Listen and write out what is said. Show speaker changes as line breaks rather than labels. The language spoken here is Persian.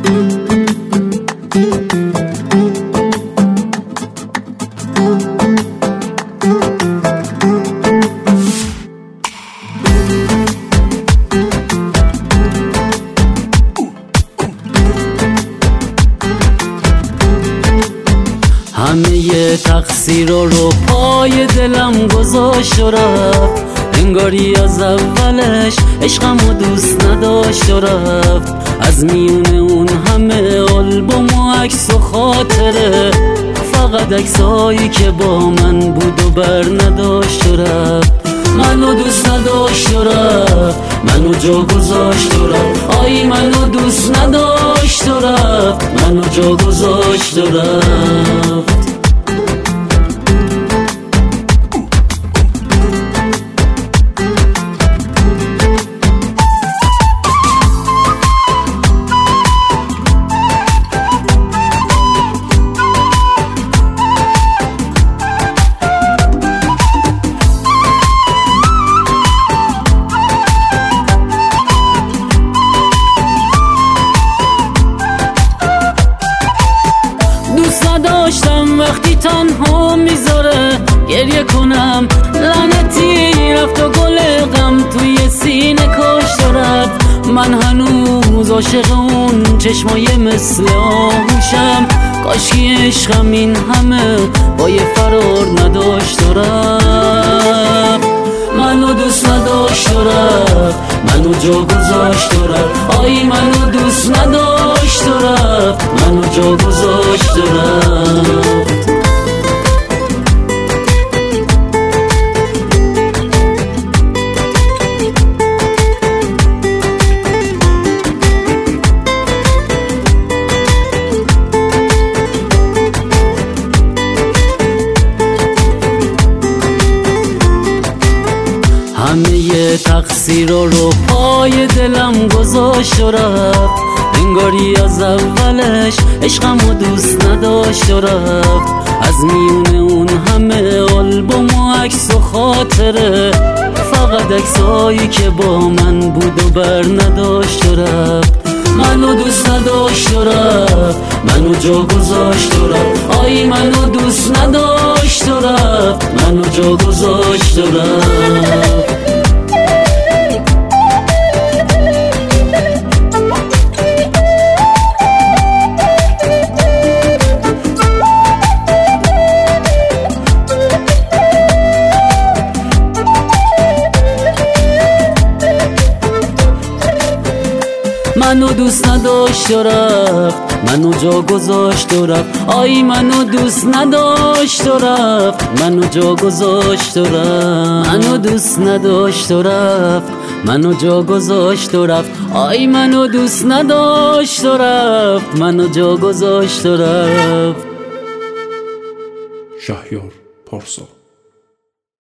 همه تقصیر رو پای دلم گذاشت و رفت، انگاری از اولش عشقمو دوست نداشت و رفت. از میونه اون همه آلبوم و عکس و خاطره، فقط عکسایی که با من بود و بر نداشت و رفت. منو دوست نداشت و رفت، منو جا گذاشت و رفت. آی منو دوست نداشت و رفت، منو جا گذاشت و رفت. داشتم وقتی تنها میذاره گریه کنم، لعنتی رفت و گل غم توی سینه کاشت و رفت. من هنوز عاشق اون چشمای مثل آهوشم، کاشکی عشقم این همه با یه فرار نداشت و رفت. منو دوست نداشت و رفت، منو جا گذاشت و رفت. آی منو دوست نداشت و رفت، منو جا گذاشت و رفت. همه تقصیر رو پای دلم گذاشت و رفت، انگاری از اولش عشقمو دوست نداشت و رفت. از میونه اون همه آلبوم و عکس و خاطره، فقط عکسایی که با من بود و بر نداشت و رفت. منو دوست نداشت و رفت، منو جا گذاشت و رفت. آی منو دوست نداشت و رفت، منو جا گذاشت و رفت. منو دوست نداشت و رفت، منو جا گذاشت و رفت. آی منو دوست نداشت و رفت، منو جا گذاشت و رفت. منو دوست نداشت و رفت، منو جا گذاشت و رفت. آی منو دوست نداشت و رفت، منو جا گذاشت و رفت.
شهریار پارسا.